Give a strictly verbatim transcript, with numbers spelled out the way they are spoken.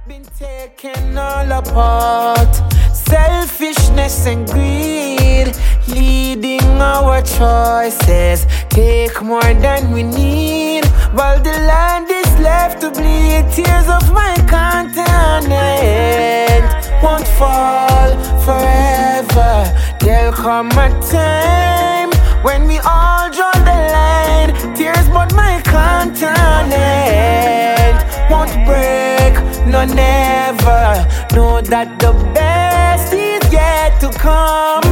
been taken all apart. Selfishness and greed leading our choices. Take more than we need, while the land is left to bleed. Tears of my continent won't fall forever. There'll come a time when we all draw the line. Tears, but my continent won't break, no never. Know that the best is yet to come.